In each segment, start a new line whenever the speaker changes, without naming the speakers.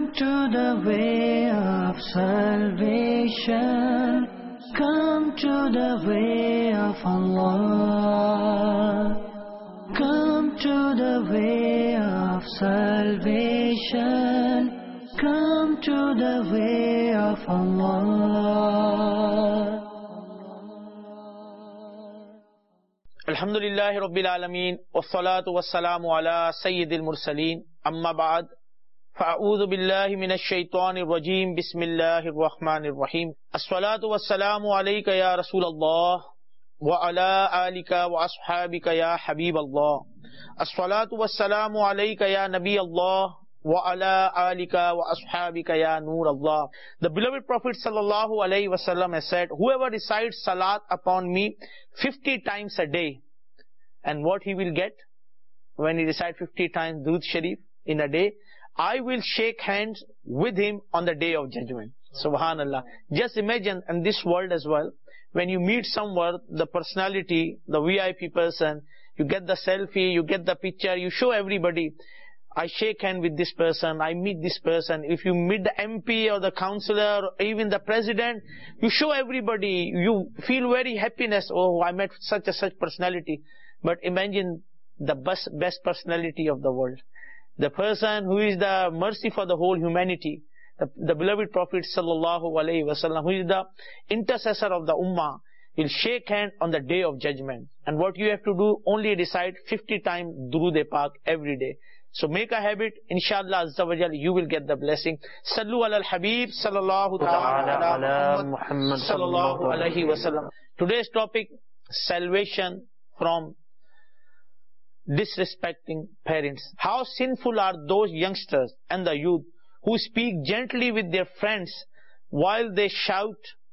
Come to the way of salvation. Come to the way of Allah. Come to the way of salvation. Come to the way of Allah.
Alhamdulillahi Rabbil Alameen, wassalatu wassalamu ala Sayyidil Mursaleen, amma ba'd, fa'a'udhu billahi minash shaitanir rajim, bismillahir rahmanir rahim. As-salatu wassalamu alayka ya Rasulallah, wa ala alika wa ashabika ya Habiballah. As-salatu wassalamu alayka ya Nabi Allah, wa ala alika wa ashabika ya Nur Allah. The beloved Prophet sallallahu alayhi wasallam has said, whoever recites salat upon me 50 times a day, and what he will get when he recites 50 times Durud Sharif in a day, I will shake hands with him on the day of judgment. Subhanallah. Just imagine in this world as well, when you meet someone, the personality, the VIP person, you get the selfie, you get the picture, you show everybody, I shake hand with this person, I meet this person. If you meet the MP or the councillor or even the president, you show everybody, you feel very happiness. Oh, I met such personality. But imagine the best personality of the world. The person who is the mercy for the whole humanity. The beloved Prophet sallallahu alaihi wasallam, who is the intercessor of the ummah, will shake hand on the day of judgment. And what you have to do, only recite 50 times Durood-e-Pak every day. So make a habit, inshallah azza wa jal, you will get the blessing. Sallu ala al-Habib sallallahu ta'ala ala Muhammad sallallahu alaihi wasallam. Today's topic, salvation from disrespecting parents. How sinful are those youngsters and the youth who speak gently with their friends while they shout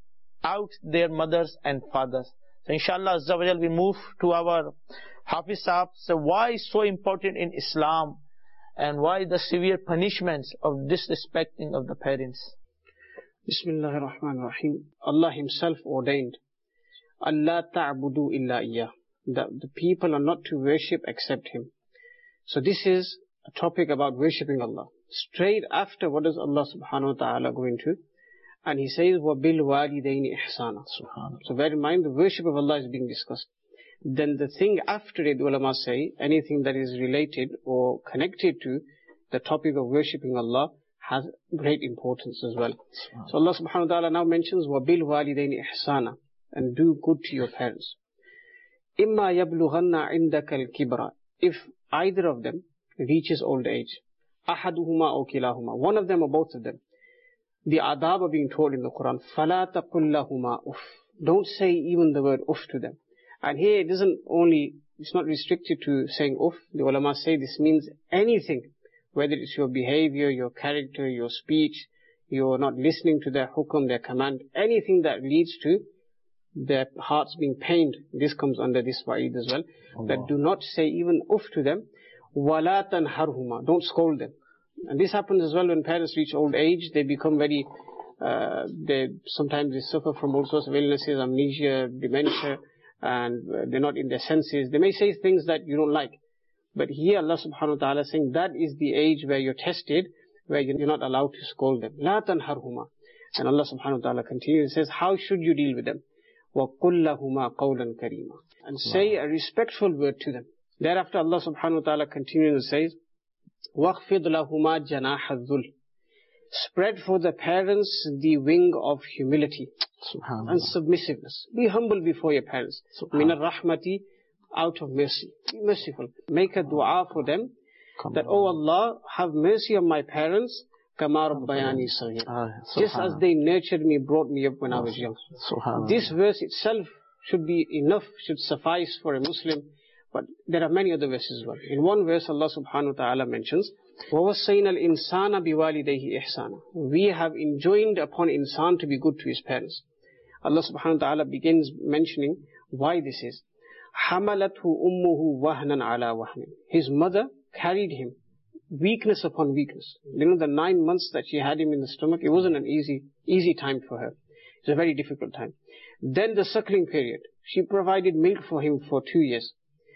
out their mothers and fathers. So inshallah azza wa jal, we move to our Hafiz Sahab. So why is so important in Islam? And why the severe punishments of disrespecting of the parents?
Bismillahir Rahmanir Rahim. Allah Himself ordained, Allah ta'budu illa iyyah, that the people are not to worship except Him. So this is a topic about worshipping Allah. Straight after, what does Allah subhanahu wa ta'ala go into? And He says, وَبِالْ وَالِدَيْنِ إِحْسَانًا. So bear in mind, the worship of Allah is being discussed. Then the thing after it, the ulama say, anything that is related or connected to the topic of worshipping Allah has great importance as well. So Allah subhanahu wa ta'ala now mentions, وَبِالْ وَالِدَيْنِ إِحْسَانًا, and do good to your parents. إِمَّا يَبْلُغَنَّ عِنْدَكَ الْكِبْرَ, if either of them reaches old age, أَحَدُهُمَا أَوْ كِلَاهُمَا, one of them or both of them. The adab are being told in the Quran, فَلَا تَقُلْ لَهُمَا أُفْ, don't say even the word uff to them. And here it isn't only, it's not restricted to saying uff. The ulama say this means anything, whether it's your behavior, your character, your speech, you're not listening to their hukum, their command, anything that leads to their hearts being pained. This comes under this wa'id as well. Allah. That do not say even uff to them. وَلَا تَنْهَرْهُمَا, don't scold them. And this happens as well when parents reach old age. They become very, sometimes they suffer from all sorts of illnesses, amnesia, dementia, and they're not in their senses. They may say things that you don't like. But here Allah subhanahu wa ta'ala is saying that is the age where you're tested, where you're not allowed to scold them. لَا تَنْهَرْهُمَا. And Allah subhanahu wa ta'ala continues, says, how should you deal with them? وَقُلْ لَهُمَا قَوْلًا كَرِيمًا, and say a respectful word to them. Thereafter Allah subhanahu wa ta'ala continues and says, وَخْفِضْ لَهُمَا جَنَاحَ الذُّلِّ, spread for the parents the wing of humility and submissiveness. Be humble before your parents. Min al-rahmati, out of mercy. Be merciful. Make a dua for them that, oh Allah, have mercy on my parents, kama rabbayani saghira, just as they nurtured me, brought me up when I was young. This verse itself should be enough, should suffice for a Muslim. But there are many other verses as well. In one verse Allah subhanahu wa ta'ala mentions, وَوَصَّيْنَا الْإِنسَانَ بِوَالِدَيْهِ إِحْسَانًا, we have enjoined upon insan to be good to his parents. Allah subhanahu wa ta'ala begins mentioning why this is. حَمَلَتْهُ أُمُّهُ وَهْنًا عَلَى وَهْنٍ, his mother carried him weakness upon weakness. You know, the 9 months that she had him in the stomach, it wasn't an easy time for her. It's a very difficult time. Then the suckling period, she provided milk for him for 2 years.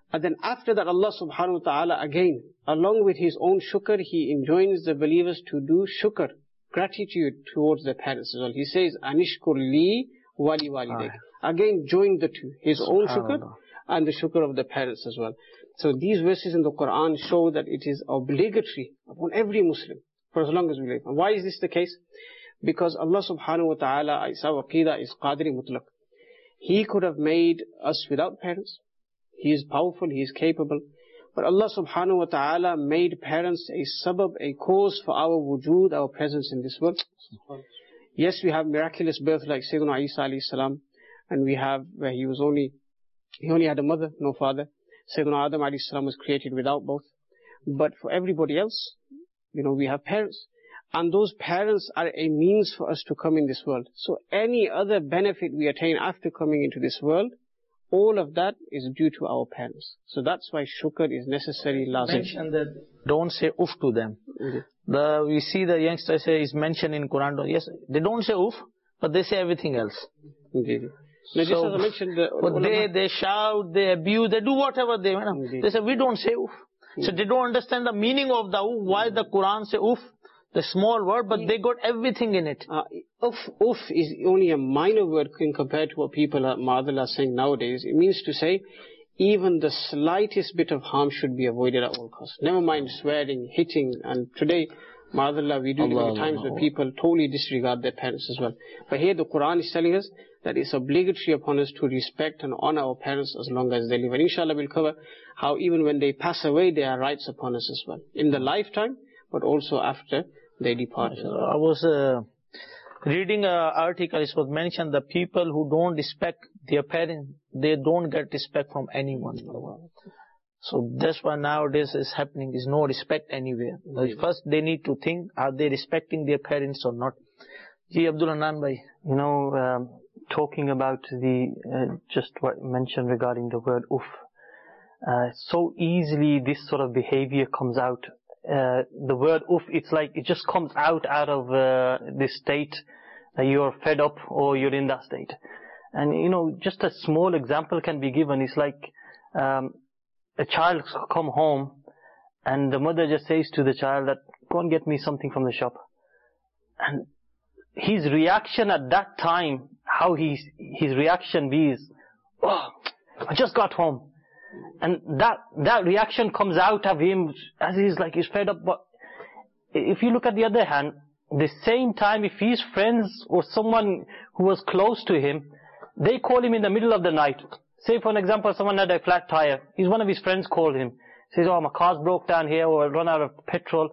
And then after that, Allah subhanahu wa ta'ala again, along with His own shukr, He enjoins the believers to do shukr, gratitude towards their parents as well. He says, Anishkur li wali walidayk. Again, join the two, His own shukr and the shukr of the parents as well. So these verses in the Quran show that it is obligatory upon every Muslim for as long as we live. And why is this the case? Because Allah subhanahu wa ta'ala, our aqidah is qadri mutlaq. He could have made us without parents. He is powerful, He is capable. But Allah subhanahu wa ta'ala made parents a sabab, a cause for our wujood, our presence in this world. Yes, we have miraculous birth like Sayyidina Isa alayhi salam, and we have where he only had a mother, no father. Sayyidina Adam alayhi salam was created without both. But for everybody else, we have parents. And those parents are a means for us to come in this world. So any other benefit we attain after coming into this world, all of that is due to our parents. So that's why shukr is necessary.
Mention that don't say oof to them. We see the youngsters is mentioned in Quran. Yes, they don't say oof, but they say everything else.
Indeed. Now, just as I mentioned,
they shout, they abuse, they do whatever they want. They say we don't say oof. So they don't understand the meaning of the oof. Why the Quran say oof? The small word, but they got everything in it.
Oof is only a minor word compared to what people are saying nowadays. It means to say, even the slightest bit of harm should be avoided at all costs. Never mind swearing, hitting, and today, ma'adallah, we do live in times where people totally disregard their parents as well. But here the Quran is telling us that it's obligatory upon us to respect and honor our parents as long as they live. And inshallah we'll cover how even when they pass away, there are rights upon us as well. In the lifetime, but also after they depart.
I was reading an article, it was mentioned the people who don't respect their parents, they don't get respect from anyone. So that's why nowadays is happening, is no respect anywhere. First they need to think, are they respecting their parents or not? Ji Abdul Hanan bhai.
Talking about just what you mentioned regarding the word oof. So easily this sort of behavior comes out. The word oof, it's like it just comes out of this state that you're fed up or you're in that state. And just a small example can be given. It's like a child come home and the mother just says to the child that go and get me something from the shop. And his reaction at that time, how his reaction is, oh, I just got home. And that reaction comes out of him as he's fed up. But if you look at the other hand, the same time, if his friends or someone who was close to him, they call him in the middle of the night. Say for an example, someone had a flat tire. One of his friends called him. Says, oh, my car's broke down here or I run out of petrol.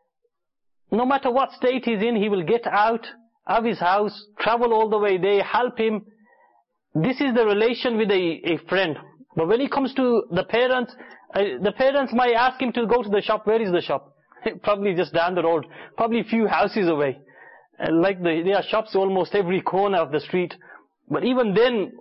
No matter what state he's in, he will get out of his house, travel all the way there, help him. This is the relation with a friend. But when it comes to the parents might ask him to go to the shop. Where is the shop? Probably just down the road, probably a few houses away. There are shops almost every corner of the street. But even then,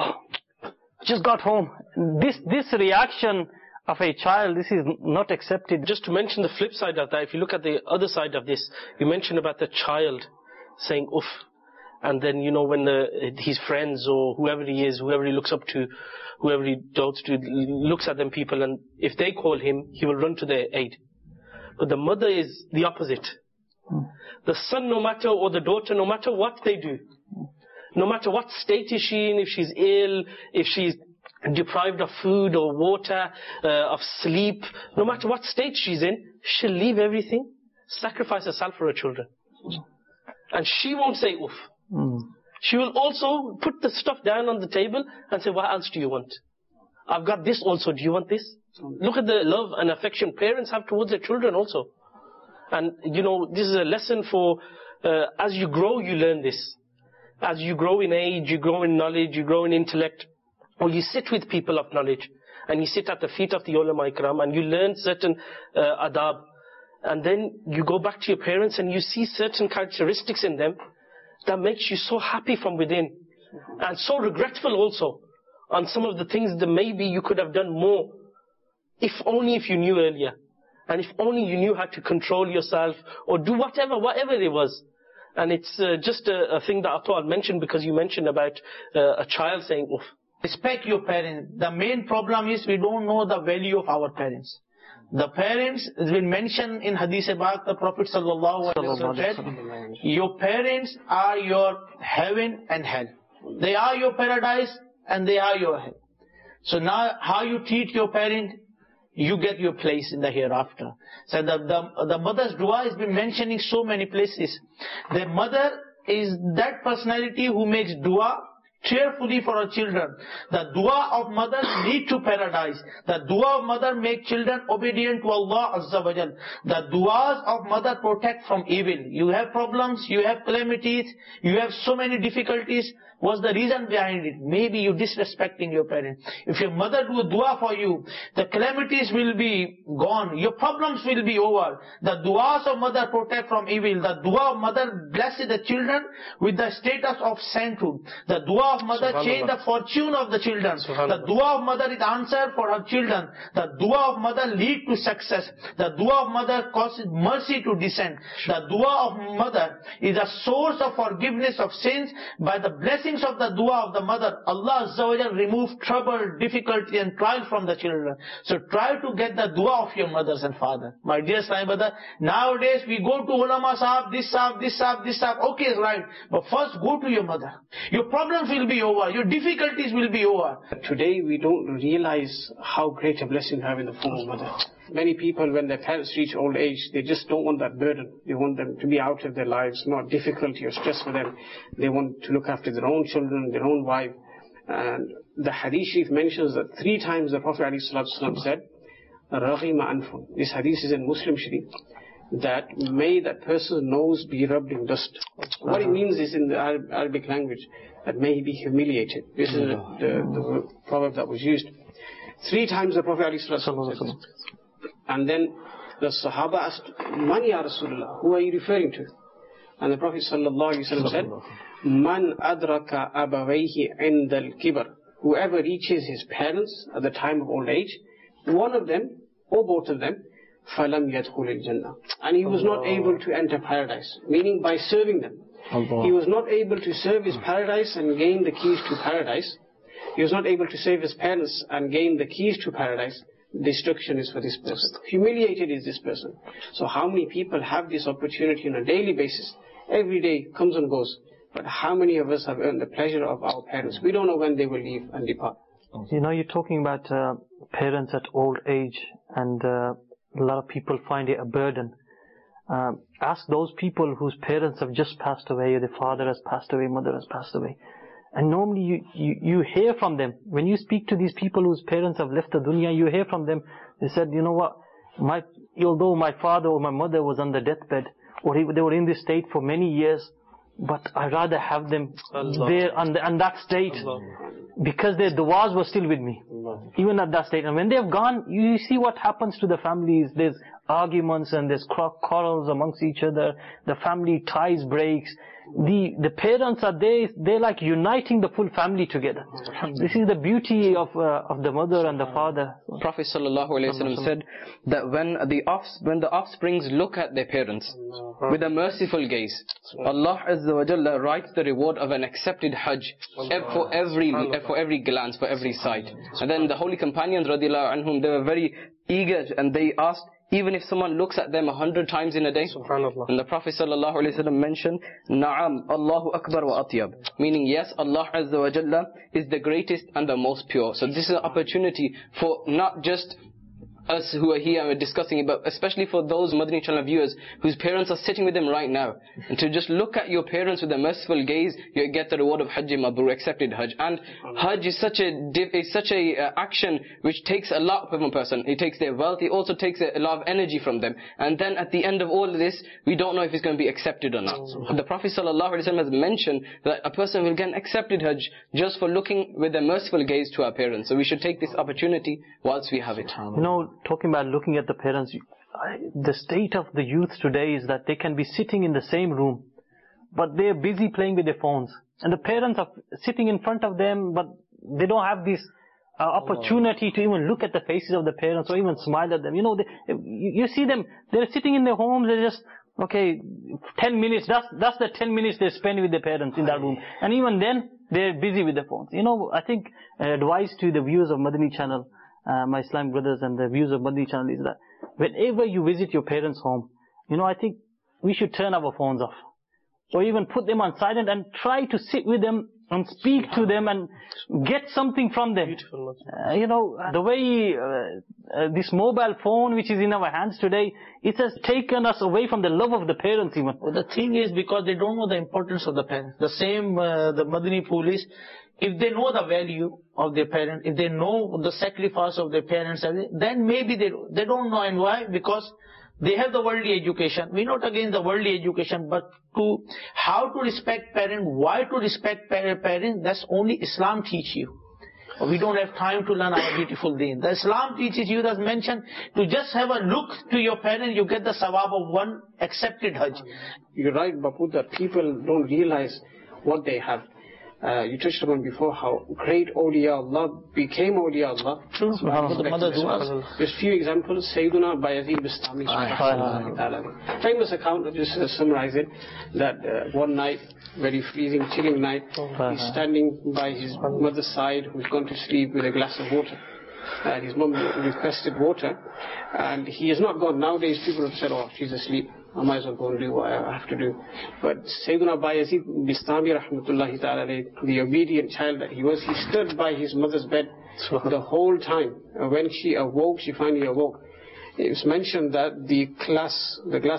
just got home. This reaction of a child, this is not accepted.
Just to mention the flip side of that, if you look at the other side of this, you mentioned about the child saying oof. And then, when his friends or whoever he is, whoever he looks up to, whoever he dotes to, looks at them people, and if they call him, he will run to their aid. But the mother is the opposite. The son, no matter, or the daughter, no matter what they do, no matter what state is she in, if she's ill, if she's deprived of food or water, of sleep, no matter what state she's in, she'll leave everything, sacrifice herself for her children. And she won't say oof. She will also put the stuff down on the table and say, what else do you want? I've got this also, do you want this? Look at the love and affection parents have towards their children also. And this is a lesson for, as you grow, you learn this. As you grow in age, you grow in knowledge, you grow in intellect, or you sit with people of knowledge, and you sit at the feet of the ulama ikram, and you learn certain adab, and then you go back to your parents and you see certain characteristics in them that makes you so happy from within, and so regretful also on some of the things that maybe you could have done more, if only if you knew earlier, and if only you knew how to control yourself, or do whatever it was. And it's just a thing that I thought I'd mention, because you mentioned about a child saying oof.
Respect your parents. The main problem is we don't know the value of our parents. The parents has been mentioned in Hadith Pak, the Prophet sallallahu alaihi wasallam said, your parents are your heaven and hell. They are your paradise and they are your hell. So now how you treat your parent, you get your place in the hereafter. So the mother's dua has been mentioned in so many places. The mother is that personality who makes dua cheerfully for her children. The dua of mother lead to paradise. The dua of mother make children obedient to Allah Azza wa Jal. The duas of mother protect from evil. You have problems, you have calamities, you have so many difficulties. What's the reason behind it? Maybe you disrespecting your parents. If your mother do a dua for you, the calamities will be gone. Your problems will be over. The duas of mother protect from evil. The dua of mother blesses the children with the status of sainthood. The dua of mother change the fortune of the children. The dua of mother is answer for her children. The dua of mother lead to success. The dua of mother causes mercy to descend. The dua of mother is a source of forgiveness of sins. By the blessings of the dua of the mother, Allah Azza wa Jal remove trouble, difficulty and trial from the children. So try to get the dua of your mothers and father. My dear Islamic brother, nowadays we go to ulama sahab, this sahab, this sahab, this sahab. Okay, it's right. But first go to your mother. Your problems will be over. Your difficulties will be over.
Today we don't realize how great a blessing we have in the form of mother. Many people, when their parents reach old age, they just don't want that burden. They want them to be out of their lives, not difficulty or stress for them. They want to look after their own children, their own wife. And the Hadith Sharif mentions that 3 times the Prophet ﷺ said, Raghima anfun. This Hadith is in Muslim Sharif. That may that person's nose be rubbed in dust. What it means is in the Arabic language, that may he be humiliated. This is the proverb that was used. 3 times the Prophet ﷺ said. And then the Sahaba asked, Man ya Rasulullah, who are you referring to? And the Prophet ﷺ said, Man adraka abawayhi indal kibar. Whoever reaches his parents at the time of old age, one of them, or both of them, falam yadkhul al-jannah. And he was not able to enter paradise, meaning by serving them. He was not able to serve his paradise and gain the keys to paradise. He was not able to save his parents and gain the keys to paradise. Destruction is for this person. Humiliated is this person. So how many people have this opportunity on a daily basis? Every day comes and goes. But how many of us have earned the pleasure of our parents? We don't know when they will leave and depart.
You know, you're talking about parents at old age, and a lot of people find it a burden. Ask those people whose parents have just passed away, or their father has passed away, mother has passed away. And normally you hear from them. When you speak to these people whose parents have left the dunya, you hear from them. They said, you know what, although my father or my mother was on the deathbed, or they were in this state for many years, but I'd rather have them there on that state, because their du'as were still with me, even at that state. And when they've gone, you see what happens to the families. There's arguments and there's quarrels amongst each other. The family ties breaks. The parents are there, they're like uniting the full family together. This is the beauty of the mother and the father.
Prophet ﷺ said that when the offsprings look at their parents with a merciful gaze, Allah Azza wa Jalla writes the reward of an accepted Hajj for every glance, for every sight. And then the holy companions radiallahu anhum, they were very eager, and they asked, even if someone looks at them 100 times in a day. Subhanallah. And the Prophet ﷺ mentioned, Na'am, Allahu Akbar wa Atyab. Meaning, yes, Allah Azza wa Jalla is the greatest and the most pure. So this is an opportunity for not just us who are here and we're discussing it, but especially for those Madani channel viewers whose parents are sitting with them right now. And to just look at your parents with a merciful gaze, you get the reward of Hajj Mabrur, accepted Hajj. And Hajj is such a action which takes a lot from a person. It takes their wealth, it also takes a lot of energy from them. And then at the end of all of this, we don't know if it's going to be accepted or not. The Prophet ﷺ has mentioned that a person will get an accepted Hajj just for looking with a merciful gaze to our parents. So we should take this opportunity whilst we have it.
You know, talking about looking at the parents, the state of the youth today is that they can be sitting in the same room, but they're busy playing with their phones. And the parents are sitting in front of them, but they don't have this opportunity to even look at the faces of the parents or even smile at them. You know, you see them, they're sitting in their homes, they're just, okay, 10 minutes, that's the 10 minutes they spend with their parents in that room. And even then, they're busy with their phones. I think advice to the viewers of Madani channel, my Islamic brothers and the viewers of Madani channel, is that whenever you visit your parents' home, I think we should turn our phones off. Or even put them on silent and try to sit with them and speak to them and get something from them.
Beautiful.
The way this mobile phone which is in our hands today, it has taken us away from the love of the parents even.
Well, the thing is, because they don't know the importance of the parents. The same, the Madani police, if they know the value of their parents, if they know the sacrifice of their parents, then maybe they don't know. And why? Because they have the worldly education. We're not against the worldly education, but how to respect parents, why to respect parents, that's only Islam teach you. We don't have time to learn our beautiful deen. The Islam teaches you, as mentioned, to just have a look to your parents, you get the sawab of one accepted Hajj.
You're right, Bapu, that people don't realize what they have. You touched upon before how great awliya Allah became awliya Allah.
True.
Just few examples. Sayyiduna Bayazid Bistami, famous account, I'll just summarize it, that one night, very freezing, chilling night, he's standing by his mother's side, who's gone to sleep, with a glass of water. And his mom requested water, and he has not gone. Nowadays people have said, oh, she's asleep, I might as well go and do what I have to do. But Sayyiduna Bayazid Bistami rahmatullahi ta'ala, the obedient child that he was, he stood by his mother's bed the whole time. When she awoke, she finally awoke. It was mentioned that the glass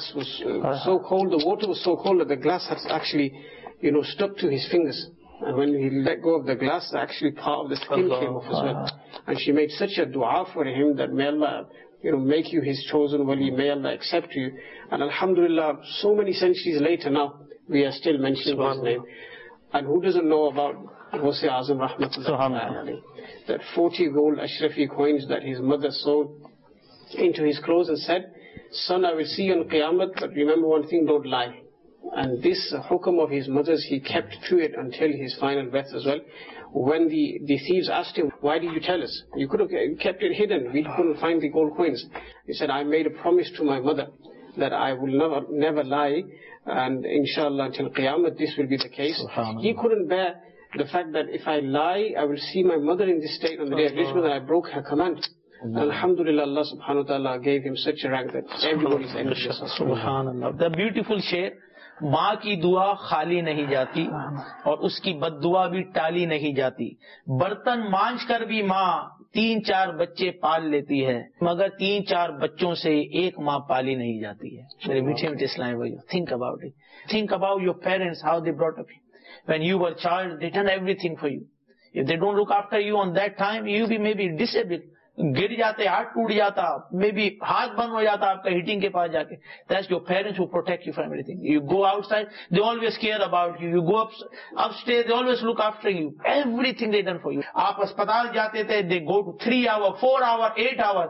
was so cold, the water was so cold that the glass had actually, stuck to his fingers. And when he let go of the glass, actually part of the skin came off as well. And she made such a dua for him that may Allah, make you his chosen wali, may Allah accept you. And alhamdulillah, so many centuries later now, we are still mentioning his name. And who doesn't know about Ghaus Azam rahmatullah, that 40 gold Ashrafi coins that his mother sewed into his clothes and said, son, I will see you on Qiyamah, but remember one thing, don't lie. And this hukum of his mother's, he kept to it until his final breath as well. When the thieves asked him, why did you tell us? You could have kept it hidden. We couldn't find the gold coins. He said, I made a promise to my mother that I will never lie, and inshallah until Qiyamah this will be the case. He couldn't bear the fact that if I lie, I will see my mother in this state on the day of judgment, that I broke her command. Alhamdulillah, Allah subhanahu wa ta'ala gave him such a rank that everybody is envious of.
Subhanallah. The beautiful share. माँ की दुआ खाली नहीं जाती और उसकी बद्दुआ भी टाली नहीं जाती. बर्तन मांझ कर भी माँ 3-4 बच्चे पाल लेती है, मगर 3-4 बच्चों से एक माँ पाली नहीं जाती है. मेरे मीठे मीठे इस्लामी भाइयों, think about it. Think about your parents, how they brought up you. When you were a child, they done everything for you. If they don't look after you on that time, you be maybe disabled. गिर जाते, हाथ टूट जाता, may be हाथ बंद हो जाता आपका हीटिंग के पास जाके. That's your parents who protect you from everything. You go outside, they always care about you. You go upstairs, they always look after you. Everything they done for you. आप अस्पताल जाते थे, they go to 3 hours, 4 hours, 8 hours.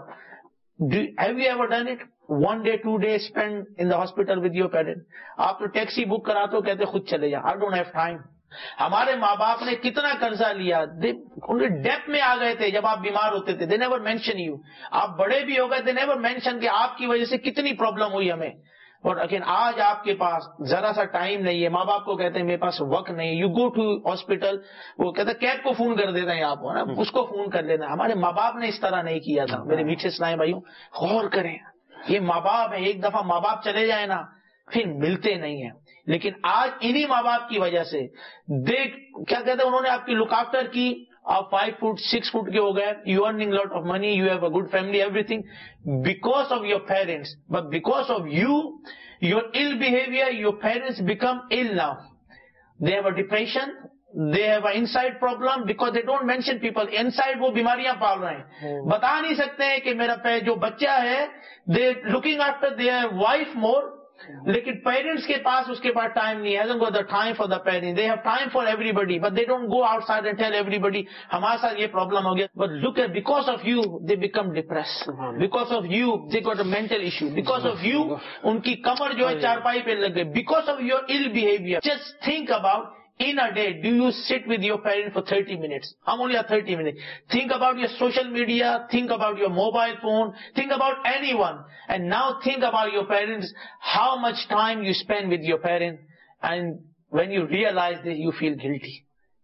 Have you ever done it? 1 day, 2 days spent in the hospital with your parents. आप तो taxi book कराते हो, कहते खुद चले जा. I don't have time. हमारे माँ बाप ने कितना कर्जा लिया, उनके डेप्थ में आ गए थे जब आप बीमार होते थे. They never mention you. आप बड़े भी हो गए, दे नेवर मेंशन कि आपकी वजह से कितनी प्रॉब्लम हुई हमें. और अगेन आज आपके पास जरा सा टाइम नहीं है, माँ बाप को कहते हैं मेरे पास वक्त नहीं है. यू गो टू हॉस्पिटल, वो कहते हैं कैब को फोन कर देते हैं आपको ना, उसको फोन कर लेना. हमारे माँ बाप ने इस तरह नहीं किया था. मेरे मीठे इस्लामी भाइयों, गौर करें. ये माँ बाप है, एक दफा माँ बाप चले जाए ना फिर मिलते नहीं है. लेकिन आज इन्हीं माँ बाप की वजह से क्या कहते हैं, उन्होंने आपकी लुक आफ्टर की. आप 5 फुट 6 फुट के हो गए, you earning lot of money, you have a good family, everything because of your parents. But because of you, your ill behaviour, your parents become ill now. They have a depression, they have an inside problem because they don't mention people. Inside वो बीमारियां पाल रहे हैं. बता नहीं सकते हैं कि मेरा जो बच्चा है, they looking after their wife more. लेकिन पेरेंट्स के पास उसके पास टाइम नहीं है. hasn't got the time for the parents. They have time for everybody, but they don't go outside and tell everybody हमारे साथ ये प्रॉब्लम हो गया. But look at, because of you they become depressed. Because of you they got a mental issue. Because of you उनकी कमर जो है चारपाई पे लग गई. Because of your ill behavior. Just think about, in a day, do you sit with your parents for 30 minutes? I'm only at 30 minutes. Think about your social media, think about your mobile phone, think about anyone. And now think about your parents, how much time you spend with your parents. And when you realize this, you feel guilty.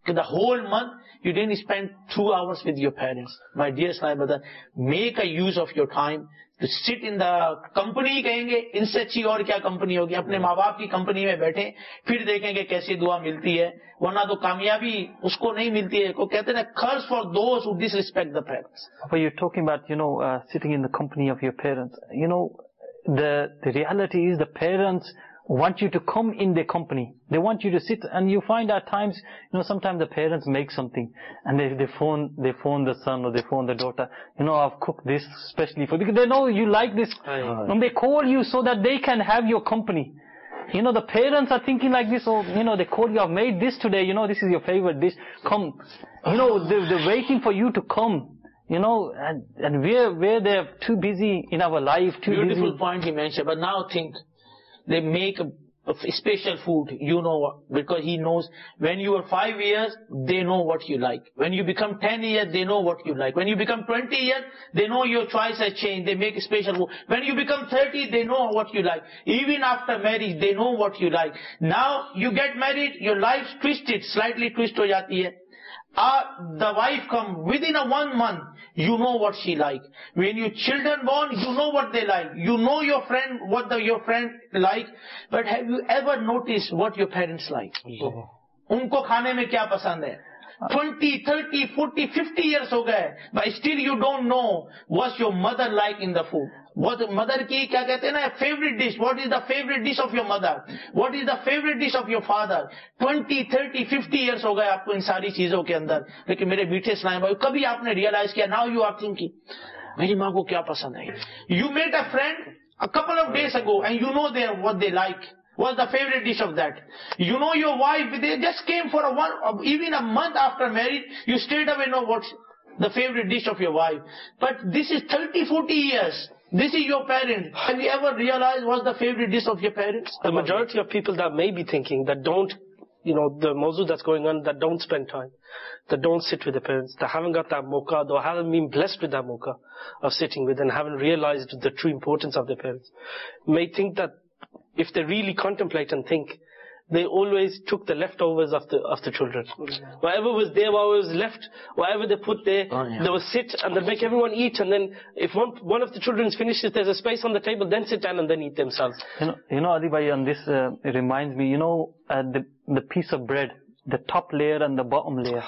The whole month, you didn't spend 2 hours with your parents. My dear Islam brother, make a use of your time to sit in the company. कहेंगे इनसे अच्छी और क्या company होगी. अपने माँ बाप की कंपनी में बैठे, फिर देखेंगे कैसी दुआ मिलती है. वरना तो कामयाबी उसको नहीं मिलती है. को कहते हैं curse for those who disrespect the parents.
But you're talking about, sitting in the company of your parents. The reality is the parents want you to come in their company. They want you to sit, and you find at times, sometimes the parents make something and they phone the son or they phone the daughter. I've cooked this specially for you, because they know you like this, and they call you so that they can have your company. The parents are thinking like this, they call you, I've made this today, this is your favorite dish, come. They're waiting for you to come. And they're too busy in our life, too busy.
Beautiful point he mentioned, but now think. They make a special food, because he knows when you are 5 years, they know what you like. When you become 10 years, they know what you like. When you become 20 years, they know your choice has changed. They make a special food. When you become 30, they know what you like. Even after marriage, they know what you like. Now you get married, your life's twisted, slightly twist ho jati hai. The wife come within 1 month, you know what she like. When your children born, you know what they like. You know your friend, what your friend like. But have you ever noticed what your parents like? Unko khane mein kya pasand hai? 20, 30, 40, 50 years ho gaye, but still you don't know what your mother like in the food. What mother ki kya kehte hain na, favorite dish. What is the favorite dish of your mother? What is the favorite dish of your father? 20, 30, 50 years ho gaye aapko in sari cheezon ke andar. Lekin mere meethe Islam bhai, kabhi aapne realize kiya, now you are thinking, meri maa ko kya pasand hai? You met a friend a couple of days ago and you know what they like. What's the favorite dish of that? You know your wife, they just came for even a month after marriage, you straight away know what's the favorite dish of your wife. But this is 30, 40 years. This is your parent. Have you ever realized what's the favorite dish of your parents?
The majority of people that may be thinking, that don't, the mawzu that's going on, that don't spend time, that don't sit with the parents, that haven't got that mocha, or haven't been blessed with that mocha of sitting with, and haven't realized the true importance of their parents, may think that if they really contemplate and think, they always took the leftovers of the children. Whatever was there, whatever was left, whatever they put there, they would sit and they'd make everyone eat, and then if one of the children finishes, there's a space on the table, then sit down and then eat themselves.
Adi bhai, on this, it reminds me, the piece of bread, the top layer and the bottom layer.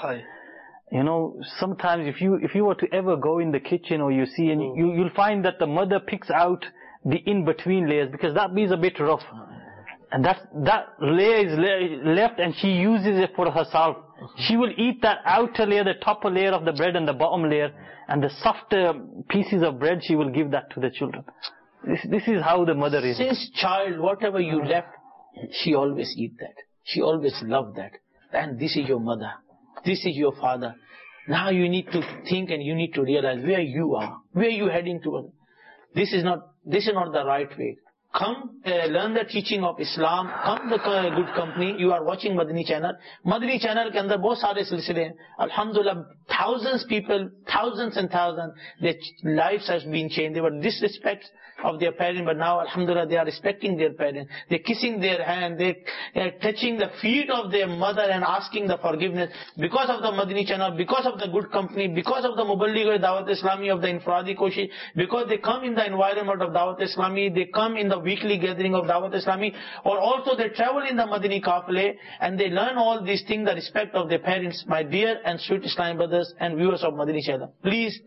Sometimes if you were to ever go in the kitchen or you see, and you'll find that the mother picks out the in-between layers, because that is a bit rough. And that layer is left, and she uses it for herself. She will eat that outer layer, the topper layer of the bread, and the bottom layer, and the softer pieces of bread, she will give that to the children. This is how the mother is.
Since child, whatever you left, she always eat that. She always loved that. And this is your mother. This is your father. Now you need to think and you need to realize where you are. Where you heading towards. This is not the right way. Come, learn the teaching of Islam. Come to a good company. You are watching Madani channel. Madani channel ke andar bahut sare silsile hain. Alhamdulillah, thousands and thousands, their lives has been changed. They were disrespect of their parents, but now alhamdulillah they are respecting their parents. They're kissing their hand. They're touching the feet of their mother and asking the forgiveness because of the Madani channel, because of the good company, because of the Muballigh Dawat Islami of the Infradi Koshi, because they come in the environment of Dawat Islami, they come in the weekly gathering of Dawat Islami, or also they travel in the Madani Kafle and they learn all these things, the respect of their parents. My dear and sweet Islam brothers and viewers of Madani channel, please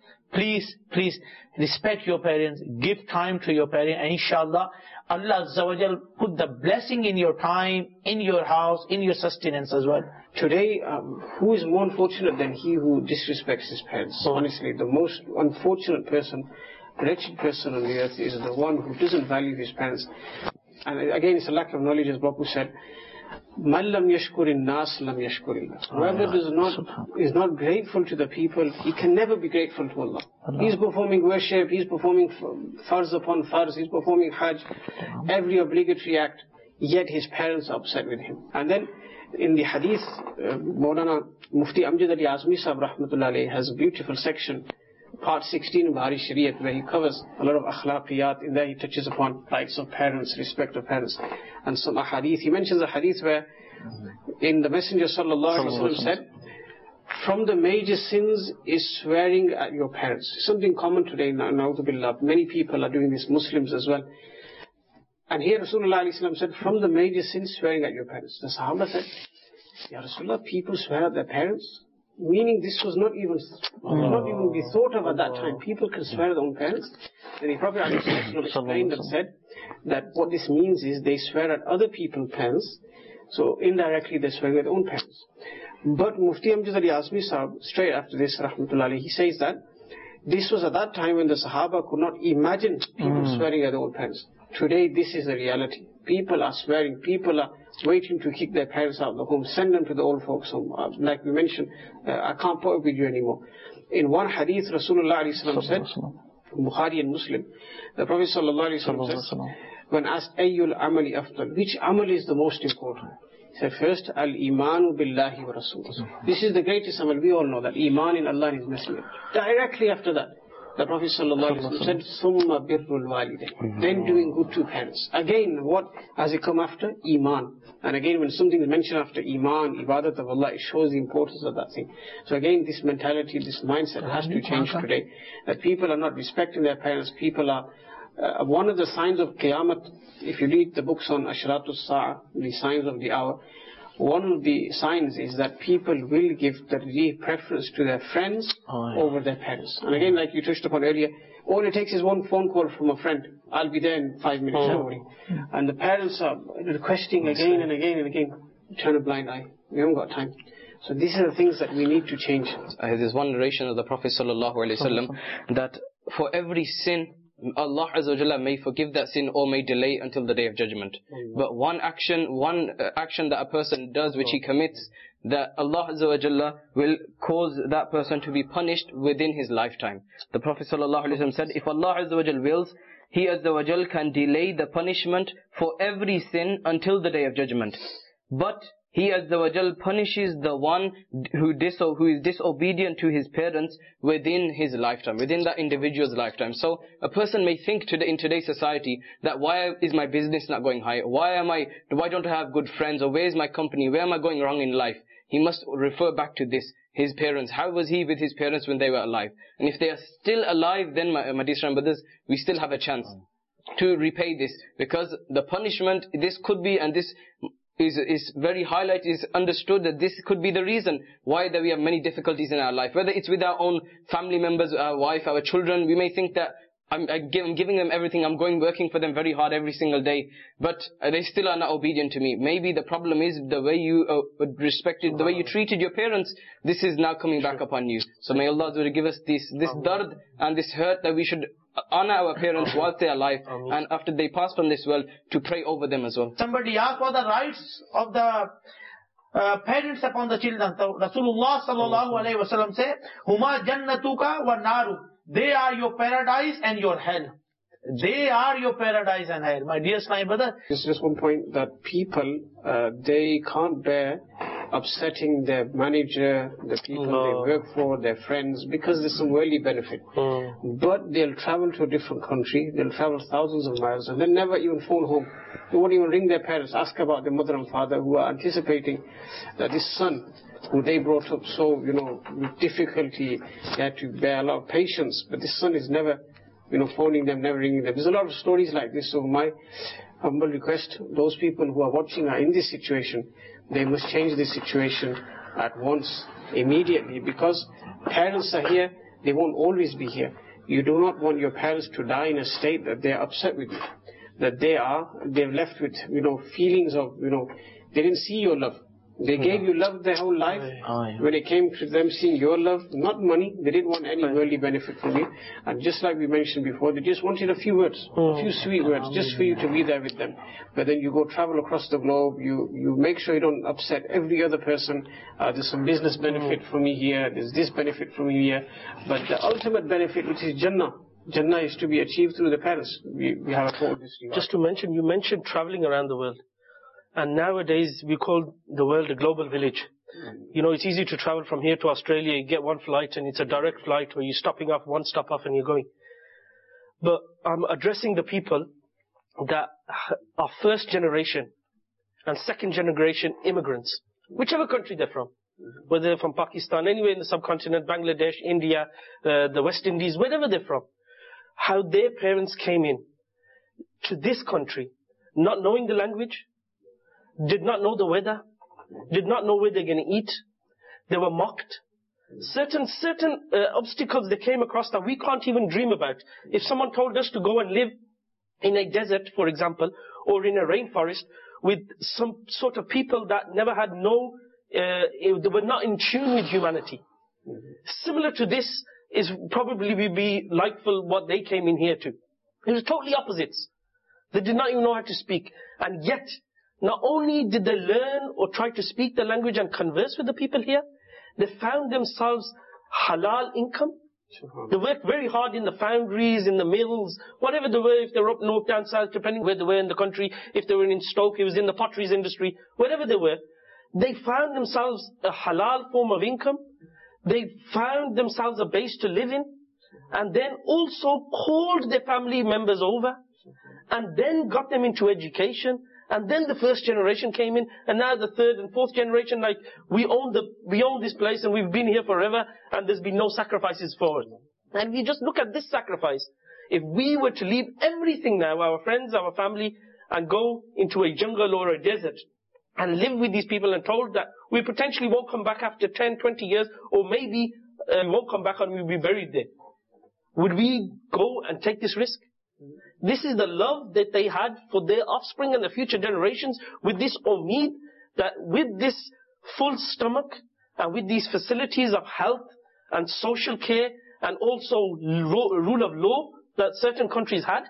respect your parents, give time to your parents, and inshallah Allah Azza wa Jal put the blessing in your time, in your house, in your sustenance as well.
Today, who is more unfortunate than he who disrespects his parents? Honestly, the most unfortunate person, wretched person on the earth is the one who doesn't value his parents. And again, it's a lack of knowledge, as Bapu said. Man lam yashkurin nas lam yashkurillah. Whoever is not grateful to the people, he can never be grateful to Allah. He's performing worship, he's performing farz upon farz, he's performing hajj, every obligatory act, yet his parents are upset with him. And then in the hadith, Maulana Mufti Amjad Ali Azmi Sahib Rahmatullah Alayhi has a beautiful section, part 16 of Bahari Shariat, where he covers a lot of akhlaqiyat. In there he touches upon rights of parents, respect of parents, and some hadith. He mentions a hadith where in the Messenger sallallahu alaihi wasallam said from the major sins is swearing at your parents. Something common today, na'udhu billah. Many people are doing this, Muslims as well. And here Rasulullah said, from the major sins, swearing at your parents. The Sahaba said, Ya Rasulullah, people swear at their parents? Meaning this was not even be thought of at that time. People can swear at their own parents. Then the Prophet explained and said that what this means is they swear at other people's parents, so indirectly they swear at their own parents. But Mufti Amjad Ali Azmi Sahab, straight after this, rahmatullahi, he says that this was at that time when the Sahaba could not imagine people swearing at their own parents. Today this is the reality. People are swearing, people are waiting to kick their parents out of the home, send them to the old folks home. Like we mentioned, I can't put up with you anymore. In one hadith, Rasulullah said, Bukhari and Muslim, the Prophet says, when asked, Ayyul amali afdal, which amal is the most important? He said, first, al-imanu billahi wa rasulah. This is the greatest amal. We all know that. Iman in Allah and His Messenger. Directly after that, the Prophet said, Summa birrul walidain. Then doing good to parents. Again, what has it come after? Iman. And again, when something is mentioned after Iman, ibadat of Allah, it shows the importance of that thing. So again, this mentality, this mindset has to change today. That people are not respecting their parents. People are, one of the signs of Qiyamah, if you read the books on Ashratul Sa'ah, the signs of the hour, one of the signs is that people will give the preference to their friends over their parents. And again, like you touched upon earlier, all it takes is one phone call from a friend. I'll be there in 5 minutes, don't worry. And the parents are requesting again and again and again. Turn a blind eye. We haven't got time. So these are the things that we need to change.
There's one narration of the Prophet sallallahu that for every sin, Allah Azza wa Jalla may forgive that sin or may delay until the Day of Judgment. But one action that a person does which he commits, that Allah Azza wa Jalla will cause that person to be punished within his lifetime. The Prophet ﷺ said, if Allah Azza wa Jalla wills, He Azza wa Jalla can delay the punishment for every sin until the Day of Judgment. But He Azza wa Jal punishes the one who is disobedient to his parents within his lifetime, within that individual's lifetime. So a person may think in today's society that why is my business not going high? Why don't I have good friends? Or where is my company? Where am I going wrong in life? He must refer back to this. His parents. How was he with his parents when they were alive? And if they are still alive, then my dear brothers, we still have a chance to repay this. Because the punishment, this could be, and this is very highlighted, is understood that this could be the reason why that we have many difficulties in our life. Whether it's with our own family members, our wife, our children, we may think that I'm giving them everything, I'm working for them very hard every single day, but they still are not obedient to me. Maybe the problem is the way you the way you treated your parents. This is now coming back upon you. So may Allah give us this dard and this hurt, that we should honor our parents whilst they are alive, and after they pass from this world, to pray over them as well.
Somebody asked for the rights of the parents upon the children. So Rasulullah sallallahu alaihi wasallam said, "Huma jannatuka wa naru." They are your paradise and your hell. They are your paradise and hell. My dear Islamic brother.
There's just one point that people, they can't bear upsetting their manager, the people they work for, their friends, because there's some worldly benefit. But they'll travel to a different country, they'll travel thousands of miles, and they'll never even phone home. They won't even ring their parents, ask about their mother and father, who are anticipating that this son, who they brought up so, with difficulty, they had to bear a lot of patience, but this son is never, phoning them, never ringing them. There's a lot of stories like this, so my humble request, those people who are watching are in this situation, they must change this situation at once, immediately, because parents are here, they won't always be here. You do not want your parents to die in a state that they are upset with you, that they're left with, feelings of, they didn't see your love. They gave you love their whole life. When it came to them seeing your love, not money, they didn't want any worldly benefit from you. And just like we mentioned before, they just wanted a few words, a few sweet words, just for you to be there with them. But then you go travel across the globe, you make sure you don't upset every other person. There's some business benefit for me here, there's this benefit for me here. But the ultimate benefit, which is Jannah, Jannah is to be achieved through the parents. We have a quote.
Just to mention, you mentioned traveling around the world. And nowadays, we call the world a global village. It's easy to travel from here to Australia. You get one flight and it's a direct flight where you're stopping off, one stop off and you're going. But I'm addressing the people that are first generation and second generation immigrants, whichever country they're from. whether they're from Pakistan, anywhere in the subcontinent, Bangladesh, India, the West Indies, wherever they're from, how their parents came in to this country, not knowing the language, did not know the weather, did not know where they're going to eat. They were mocked. Certain obstacles they came across that we can't even dream about. If someone told us to go and live in a desert, for example, or in a rainforest with some sort of people that never had they were not in tune with humanity. Similar to this is probably would be like for what they came in here to. It was totally opposites. They did not even know how to speak. And yet, not only did they learn or try to speak the language and converse with the people here, they found themselves halal income. They worked very hard in the foundries, in the mills, whatever they were, if they were up north, down south, depending where they were in the country. If they were in Stoke, it was in the potteries industry, wherever they were. They found themselves a halal form of income. They found themselves a base to live in. And then also called their family members over. And then got them into education. And then the first generation came in, and now the third and fourth generation, like, we own this place and we've been here forever, and there's been no sacrifices for it. And we just look at this sacrifice. If we were to leave everything now, our friends, our family, and go into a jungle or a desert, and live with these people and told that we potentially won't come back after 10, 20 years, or maybe we won't come back and we'll be buried there. Would we go and take this risk? This is the love that they had for their offspring and the future generations, with this umeed, that with this full stomach and with these facilities of health and social care and also rule of law that certain countries had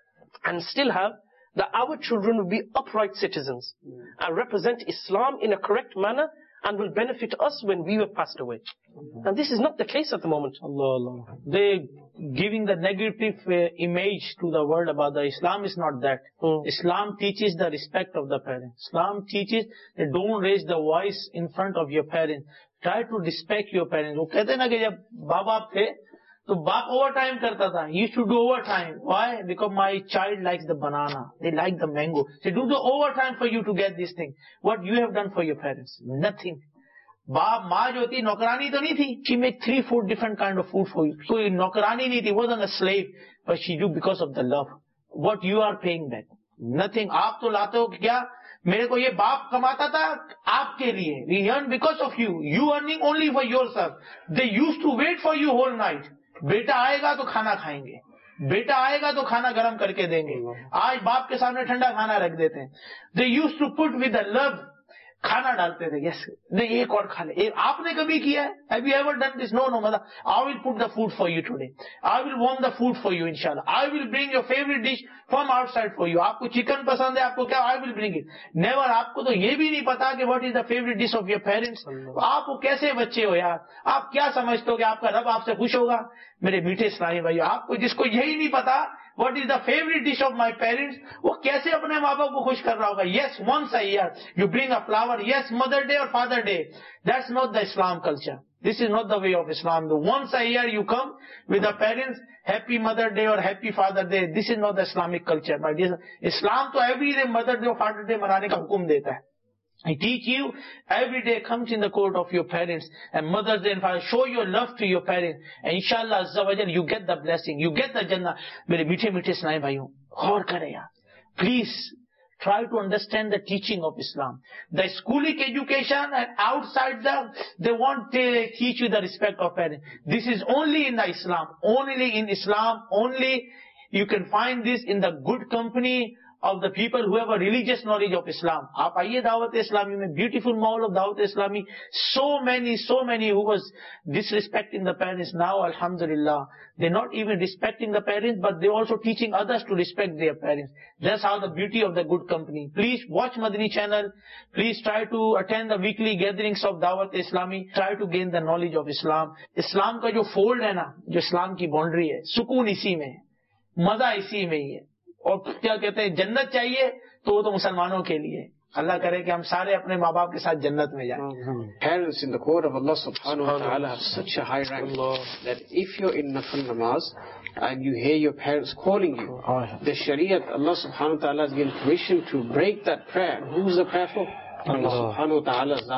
and still have, that our children will be upright citizens and represent Islam in a correct manner and will benefit us when we have passed away. And this is not the case at the moment.
Allah. They giving the negative image to the world about the Islam is not that. Islam teaches the respect of the parents. Islam teaches that don't raise the voice in front of your parents. Try to respect your parents. वो कहते ना कि जब बाप बाप थे तो बाप overtime करता था. He used to do overtime. Why? Because my child likes the banana. They like the mango. They do the overtime for you to get this thing. What you have done for your parents? Nothing. बाप माँ जो थी नौकरानी तो नहीं थी. She make 3-4 different kind of food for you. So नौकरानी नहीं थी. Wasn't a slave, but she do because of the love. What you are paying back? Nothing. आप तो लाते हो क्या? मेरे को ये बाप कमाता था आपके लिए. We earn because of you. You earning only for yourself. They used to wait for you whole night. बेटा आएगा तो खाना खाएंगे. बेटा आएगा तो खाना गरम करके देंगे. आज बाप के सामने ठंडा खाना रख देते हैं. They used to put with the love. खाना डालते थे. Yes, नहीं एक और खा ले. आपने कभी किया है? Have you ever done this? No, मतलब I will put the food for you today. I will warm the food for you, inshallah. I will bring your favorite dish from outside for you. आपको chicken पसंद है, आपको क्या? I will bring it. Never. आपको तो ये भी नहीं पता कि what is the favorite dish of your parents. आप वो कैसे बच्चे हो यार? आप क्या समझते हो कि आपका रब आपसे खुश होगा? मेरे मीठे इस्लामी भाइयों, आपको जिसको यही नहीं पता what is the favorite dish of my parents, वो कैसे अपने माँ बाप को खुश कर रहा होगा? Yes, once a year you bring a flower. Yes, Mother Day or Father Day. That's not the Islam culture. This is not the way of Islam. The once a year you come with the parents, Happy Mother Day or Happy Father Day. This is not the Islamic culture. But Islam to every day Mother Day or Father Day मनाने का हुक्म देता है. I teach you, every day comes in the court of your parents and Mother's Day and Father. Show your love to your parents. And inshallah Azza wa Jal, you get the blessing. You get the Jannah. मेरे मीठे मीठे इस्लामी भाइयों, गौर करें यार. Please try to understand the teaching of Islam. The schooling education and outside they won't teach you the respect of parents. This is only in the Islam. Only in Islam. Only you can find this in the good company of the people who have a religious knowledge of Islam. आप आइए दावत इस्लामी में, beautiful माहौल of Dawat Islami. So many who was disrespecting the parents. Now alhamdulillah, they're not even respecting the parents, but they're also teaching others to respect their parents. That's how the beauty of the good company. Please watch Madani channel. Please try to attend the weekly gatherings of Dawat Islami. Try to gain the knowledge of Islam. Islam का जो fold है ना, जो Islam की boundary है, सुकून इसी में है, मजा इसी में ही है. और क्या कहते हैं, जन्नत चाहिए तो वो तो मुसलमानों के लिए. अल्लाह करे कि हम सारे अपने माँ बाप के साथ जन्नत में जाएं.
Parents in the court of Allah subhanahu wa ta'ala have such a high rank that if you're in nafil namaz and you hear your parents calling you, the Shariat, Allah subhanahu wa ta'ala has given permission to break that prayer. Who's the prayer for? Allah subhanahu wa ta'ala's zat.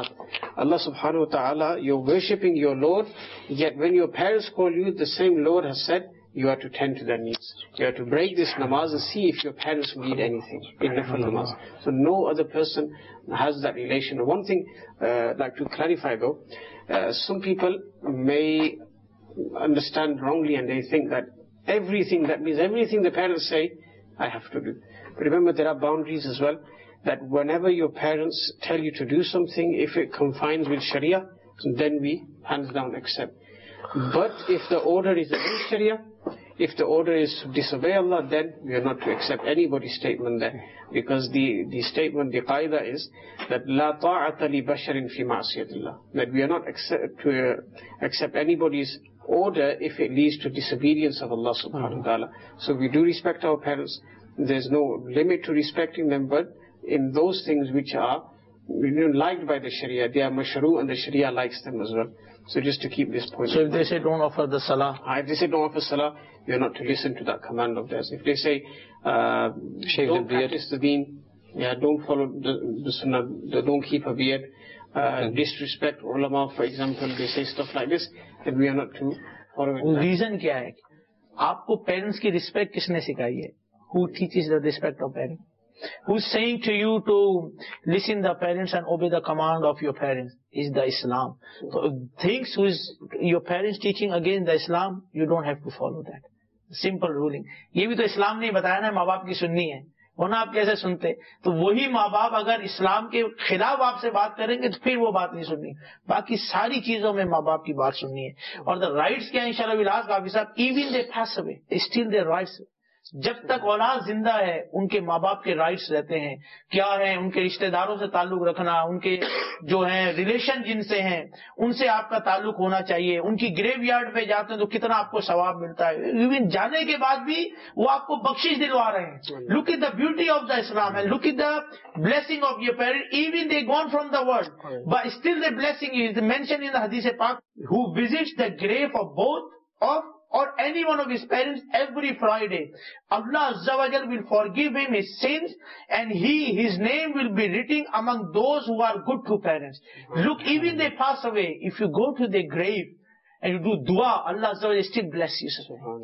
Allah subhanahu wa ta'ala, you're worshipping your Lord, yet when your parents call you, the same Lord has said, you have to tend to their needs. You have to break this namaz and see if your parents need anything in nafil namaz. So no other person has that relation. One thing I'd like to clarify though, some people may understand wrongly and they think that everything, that means everything the parents say, I have to do. But remember, there are boundaries as well, that whenever your parents tell you to do something, if it confines with Sharia, then we hands down accept. But if the order is against Sharia, if the order is to disobey Allah, then we are not to accept anybody's statement there. Because the statement, the qaida is that لا طاعة لبشر في معصية الله. That we are not to accept anybody's order if it leads to disobedience of Allah subhanahu wa ta'ala. So we do respect our parents. There's no limit to respecting them, but in those things which are liked by the Sharia, they are mashru and the Sharia likes them as well. So just to keep this point.
So if they say don't offer the salah,
if they say don't offer salah, you're not to listen to that command of theirs. If they say don't practice the deen, don't follow the sunnah, don't keep a beard, disrespect ulama, for example, they say stuff like this, then we are not to follow it.
Reason क्या है? आपको parents की respect किसने सिखाई है? Who teaches the respect of parents? Who's saying to you to listen the parents and obey the command of your parents? Is the Islam. So things who's your parents teaching against the Islam, you don't have to follow that. Simple ruling. ये भी तो इस्लाम ने बताया ना, माँ बाप की सुननी है, वरना आप कैसे सुनते? तो वही माँ बाप अगर इस्लाम के खिलाफ आपसे बात करेंगे तो फिर वो बात नहीं सुननी. बाकी सारी चीजों में माँ बाप की बात सुननी है. और the rights क्या है इंशाल्लाह विलास काफी साहब, even they pass away, still their rights. जब तक औलाद जिंदा है उनके माँ बाप के राइट्स रहते हैं. क्या है? उनके रिश्तेदारों से ताल्लुक रखना, उनके जो है रिलेशन जिनसे हैं उनसे आपका ताल्लुक होना चाहिए. उनकी ग्रेव यार्ड पे जाते हैं तो कितना आपको सवाब मिलता है. इवन जाने के बाद भी वो आपको बख्शिश दिलवा रहे हैं. Look at the beauty of the Islam and look at the blessing of your parents. Even they gone from the world but still the blessing is mention in the हदीस पाक. Who visits the grave of both of or any one of his parents every Friday, Allah Azza wa Jal will forgive him his sins and his name will be written among those who are good to parents. Look, even they pass away, if you go to their grave and you do dua, Allah Azza wa Jal still bless you.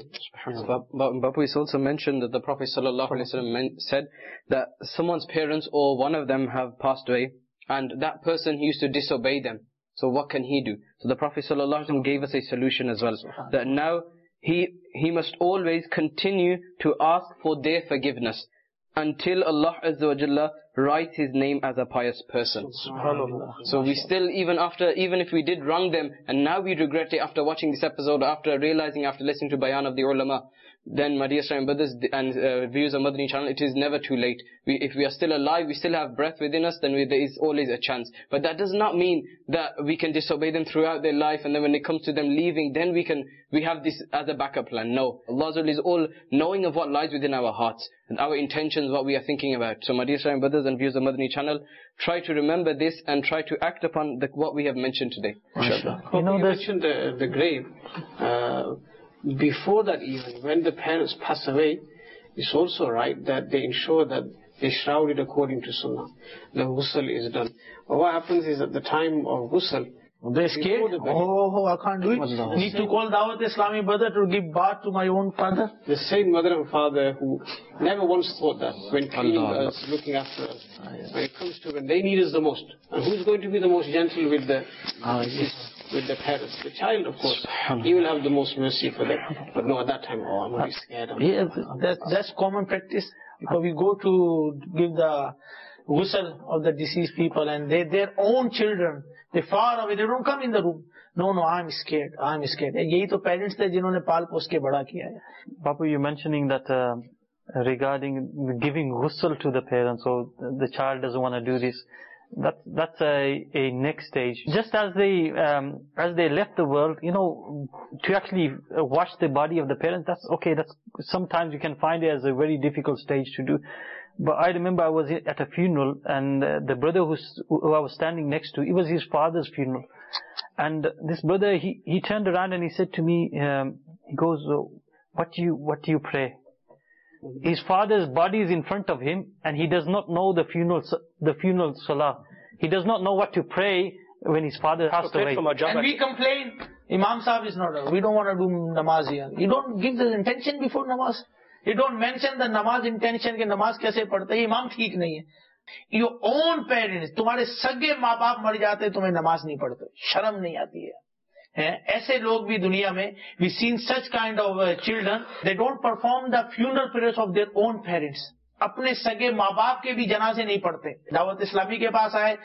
Bapu is also mentioned that the Prophet ﷺ said that someone's parents or one of them have passed away and that person used to disobey them. So what can he do? So the Prophet ﷺ gave us a solution as well. That now he must always continue to ask for their forgiveness until Allah Azza wa Jalla writes his name as a pious person. So we still, even if we did wrong them, and now we regret it after watching this episode, after realizing, after listening to bayan of the ulama, then my dear Islam brothers and viewers of Madani channel, it is never too late. If we are still alive, we still have breath within us, then there is always a chance. But that does not mean that we can disobey them throughout their life, and then when it comes to them leaving, then we have this as a backup plan. No. Allah is all knowing of what lies within our hearts, and our intentions, what we are thinking about. So my dear Islam brothers and viewers of Madani channel, try to remember this and try to act upon what we have mentioned today.
You mentioned the grave. Before that even, when the parents pass away, it's also right that they ensure that they shroud it according to sunnah. The ghusl is done. But what happens is at the time of ghusl,
they're scared. I can't do it. Need to call Dawat Islami brother to give bath to my own father.
The same mother and father who never once thought that when cleaning us, looking after us, when it comes to when they need us the most. And who's going to be the most gentle with the parents? The child, of course. He will have the most mercy for them. But no, at that time, I'm really scared.
That's common practice. Because we go to give the ghusl of the deceased people and their own children, they're far away, they don't come in the room. No, I'm scared. यही तो parents थे जिन्होंने पाल पोस के बड़ा किया है.
Bapu, you're mentioning that regarding giving ghusl to the parents, so the child doesn't want to do this. That's a next stage. Just as they left the world, to actually wash the body of the parents, that's okay. That's sometimes you can find it as a very difficult stage to do. But I remember I was at a funeral, and the brother who I was standing next to, it was his father's funeral. And this brother, he turned around and he said to me, he goes, what do you pray? His father's body is in front of him, and he does not know the funeral salah. He does not know what to pray, when his father passed away.
From our job
And we complain, Imam Sahib is not, we don't want to do namaz here. You don't give the intention before namaz. You don't mention the namaz intention कि नमाज कैसे पढ़ते हैं, इमाम ठीक नहीं है. Your own parents, तुम्हारे सगे माँ बाप मर जाते तुम्हें नमाज नहीं पढ़ते, शर्म नहीं आती है. ऐसे लोग भी दुनिया में, we seen such kind of children, they don't perform the funeral prayers of their own parents. अपने सगे माँ बाप के भी जनाजे नहीं पढ़ते. दावत इस्लामी के पास आए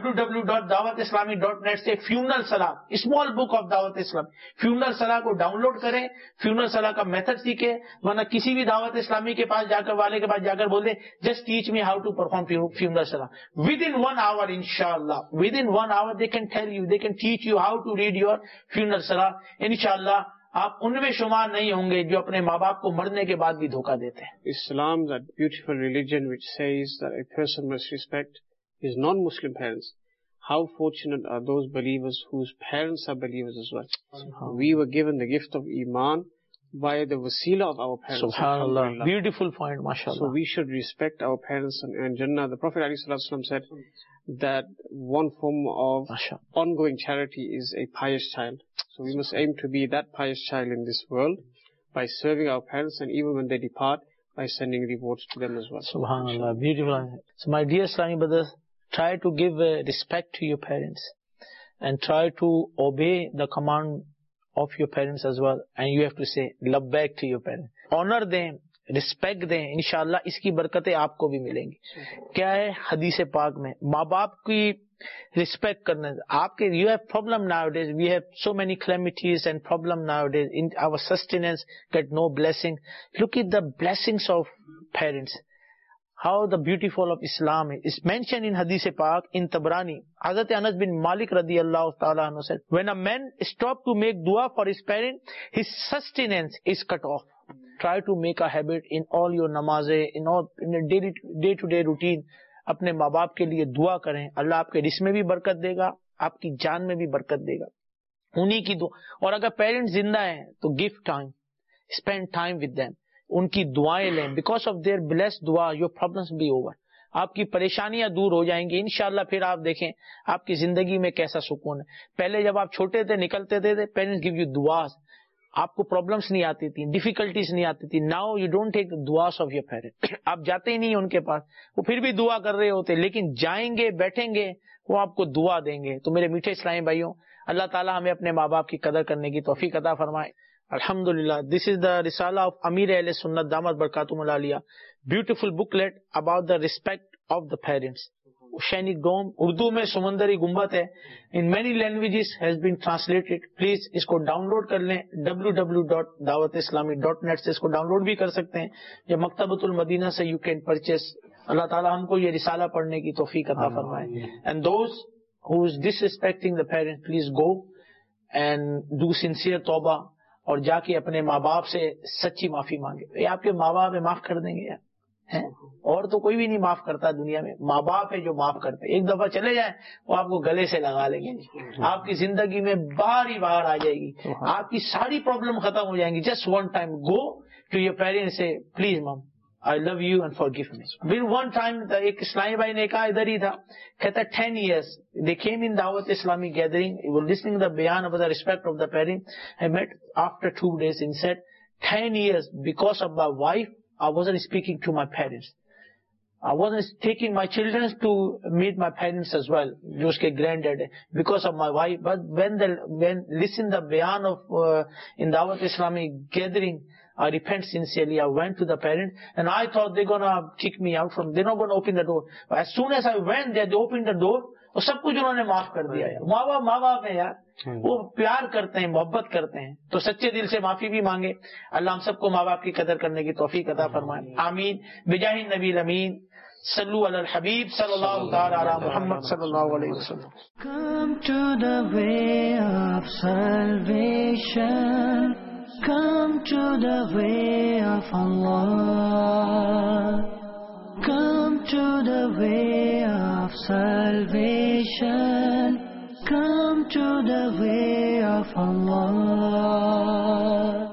www.dawatislami.net से फ्यूनरल सलाह, small book of Dawat Islami, funeral सलाह को डाउनलोड करें, फ्यूनरल सलाह का मेथड सीखे. वरना किसी भी दावत इस्लामी के पास जाकर वाले के पास जाकर बोल दे just teach me how to perform funeral सलाह. विद इन 1 hour इंशाअल्लाह, within 1 hour they can tell you, they can teach you how to read your funeral सलाह. इंशाअल्लाह आप उनमें शुमार नहीं होंगे जो अपने माँ बाप को मरने के बाद भी धोखा देते हैं.
Islam, that beautiful religion which says that a person must respect his non-Muslim parents. How fortunate are those believers whose parents are believers as well. We were given the gift of Iman by the wasila of our parents.
Subhanallah. Beautiful point, mashallah.
So we should respect our parents and Jannah. The Prophet ﷺ said that one form of ongoing charity is a pious child. So we must aim to be that pious child in this world by serving our parents, and even when they depart, by sending rewards to them as well.
Subhanallah, beautiful. So my dear Islamic brothers, try to give respect to your parents and try to obey the command of your parents as well. And you have to say labbaik to your parents. Honor them, respect them. इंशाअल्लाह इसकी बरकतें आपको भी मिलेंगी. क्या है हदीस पाक में माँ बाप की रिस्पेक्ट करना. आपके you have problem nowadays. We have so many calamities and problem nowadays in our sustenance. Get no blessing. Look at the blessings of parents. How the beautiful of Islam is mentioned in Hadith Pak in Tabrani. Hazrat Anas bin Malik radiyallahu ta'ala anhu said, when a man stops to make dua for his parent, his sustenance is cut off. Try to make a habit in all your namazes, in a day-to-day routine. अपने माँ बाप के लिए दुआ करें. अल्लाह आपके risk में भी बरकत देगा, आपकी जान में भी बरकत देगा. उन्हीं की दुआ. और अगर पेरेंट्स जिंदा हैं तो give time, spend time with them. उनकी दुआएं लें. बिकॉज ऑफ देयर ब्लेस्ड दुआ योर प्रॉब्लम्स बी ओवर. आपकी परेशानियां दूर हो जाएंगी इंशाअल्लाह. फिर आप देखें आपकी जिंदगी में कैसा सुकून है. पहले जब आप छोटे थे निकलते थे पेरेंट्स गिव यू दुआस, आपको प्रॉब्लम्स नहीं आती थी, डिफिकल्टीज नहीं आती थी. नाउ यू डोंट टेक दुआस ऑफ योर पेरेंट्स. आप जाते ही नहीं उनके पास, वो फिर भी दुआ कर रहे होते, लेकिन जाएंगे बैठेंगे वो आपको दुआ देंगे. तो मेरे मीठे इस्लामी भाइयों, अल्लाह ताला हमें अपने माँ बाप की कदर करने की तौफीक अता फरमाए. Alhamdulillah, this is the Risala of Amir Ahle Sunnat Damat Barakatum Aliyah. Beautiful booklet about the respect of the parents. Shainik Dome, Urdu में समंदरी गुंबद है. In many languages has been translated. Please इसको डाउनलोड कर लें. www.dawatislami.net से इसको download भी कर सकते हैं. या मकतबतुल मदीना से you can purchase. अल्लाह ताला हमको ये रिसाला पढ़ने की तौफीक अता फरमाए. And those who is disrespecting the parents, please go and do sincere तौबा और जाके अपने माँ बाप से सच्ची माफी मांगे. ये आपके माँ बाप है, माफ कर देंगे यार. हैं? और तो कोई भी नहीं माफ करता दुनिया में. माँ बाप है जो माफ करते. एक दफा चले जाए वो आपको गले से लगा लेंगे. आपकी जिंदगी में बार ही बाहर आ जाएगी. आपकी सारी प्रॉब्लम खत्म हो जाएंगी. Just one time go to your parents से please mom I love you and forgive me. Then one time एक इस्लामी भाई ने कहा इधर ही था, कहता 10 years they came in Dawat Islamic gathering, he was listening to the bayan about the respect of the parent. I met after 2 days and said 10 years because of my wife I wasn't speaking to my parents. I wasn't taking my children to meet my parents as well, जो उसके granddad because of my wife. But when listen the bayan of in Dawat Islamic gathering, I repent sincerely. I went to the parents and I thought they're gonna kick me out from. They're not gonna open the door. But as soon as I went there, they opened the door. और सब कुछ उन्होंने माफ कर दिया यार. माँ बाप है यार, वो प्यार करते हैं, मोहब्बत करते हैं. तो सच्चे दिल से माफी भी मांगे. अल्लाह हम सबको माँ बाप की कदर करने की तौफीक अता फरमाए. आमीन. बिजाहि नबी अमीन. सल्लु अलल हबीब सल्लल्लाहु अलैहि मुहम्मद सल्लल्लाहु अलैहि वसल्लम.
Come to the way of salvation. Come to the way of Allah. Come to the way of salvation. Come to the way of Allah.